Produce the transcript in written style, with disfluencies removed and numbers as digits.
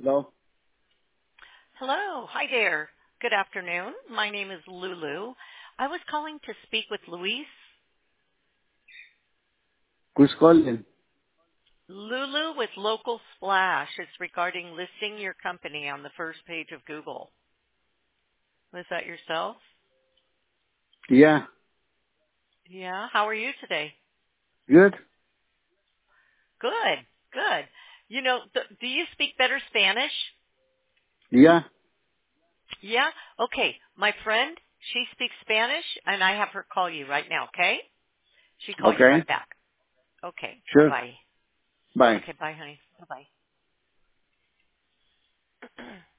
Hello? Hello. Hi there. Good afternoon. My name is Lulu. I was calling to speak with Luis. Who's calling? Lulu with Local Splash. It's regarding listing your company on the first page of Google. Was that yourself? Yeah. Yeah. How are you today? Good? Good. Good. You know, do you speak better Spanish? Yeah. Yeah? Okay. My friend, she speaks Spanish, and I have her call you right now, okay? She call you Okay. right back. Okay. Sure. Bye. Bye. Okay, bye, honey. Bye-bye.